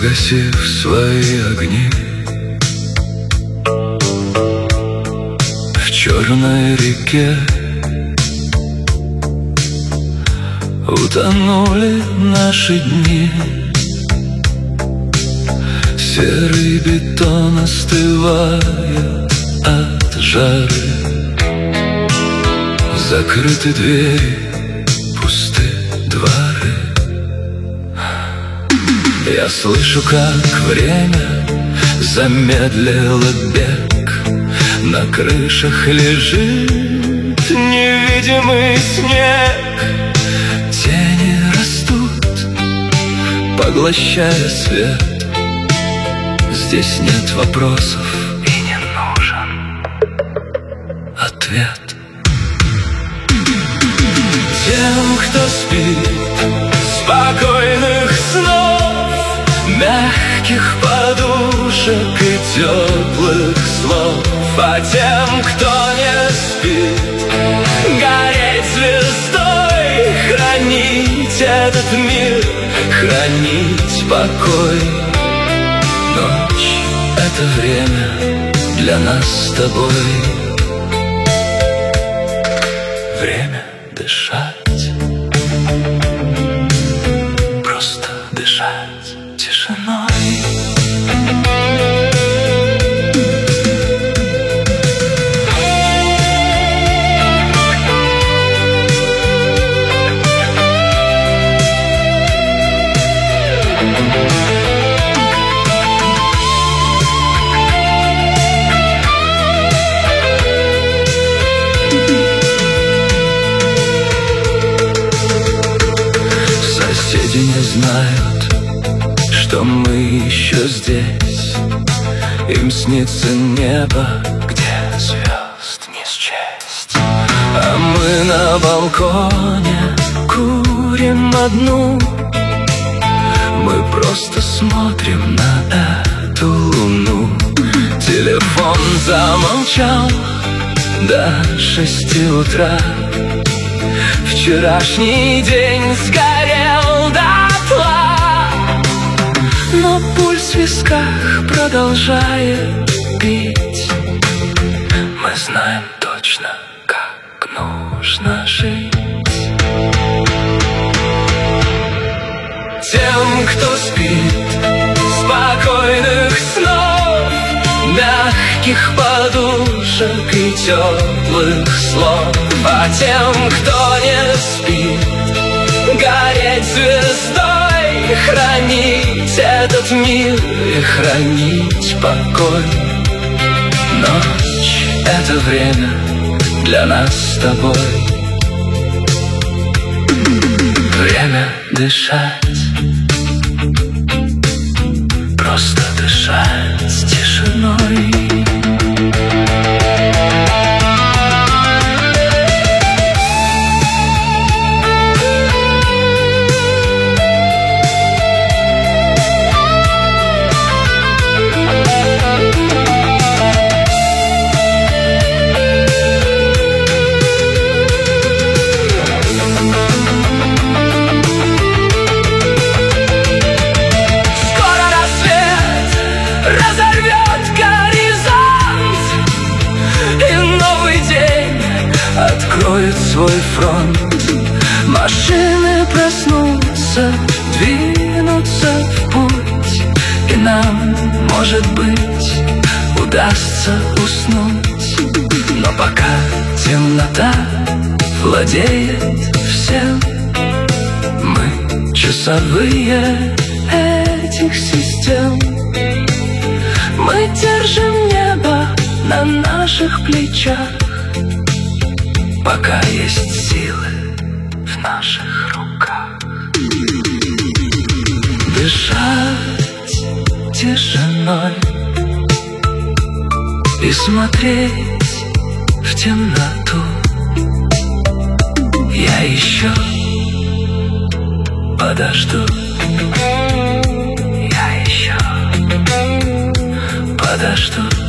Погасив свои огни, в черной реке утонули наши дни. Серый бетон остывает от жары, закрыты двери, пусты дворы. Я слышу, как время замедлило бег. На крышах лежит невидимый снег. Тени растут, поглощая свет. Здесь нет вопросов и не нужен ответ. Тем, кто спит, спокойных снов, мягких подушек и теплых слов. А тем, кто не спит, гореть звездой, хранить этот мир, хранить покой. Ночь — это время для нас с тобой. Время дышать, просто дышать тишиной. Соседи не знают, что мы еще здесь. Им снится небо, где звезд не счесть. А мы на балконе курим одну. Мы просто смотрим на эту луну. Телефон замолчал до 6 утра. Вчерашний день сгорел дотла, но пульс в висках продолжает бить. Мы знаем точно, как нужно жить. Тем, кто спит, спокойных снов, мягких подушек и теплых слов. А тем, кто не спит, гореть звездой, хранить этот мир и хранить покой. Ночь — это время для нас с тобой. Время дышать, просто дышать тишиной. Разорвет горизонт, и новый день откроет свой фронт. Машины проснутся, двинутся в путь, и нам, может быть, удастся уснуть. Но пока темнота владеет всем, мы часовые этих систем. Мы держим небо на наших плечах, пока есть силы в наших руках. Дышать тишиной и смотреть в темноту. Я еще подожду. Я еще подожду.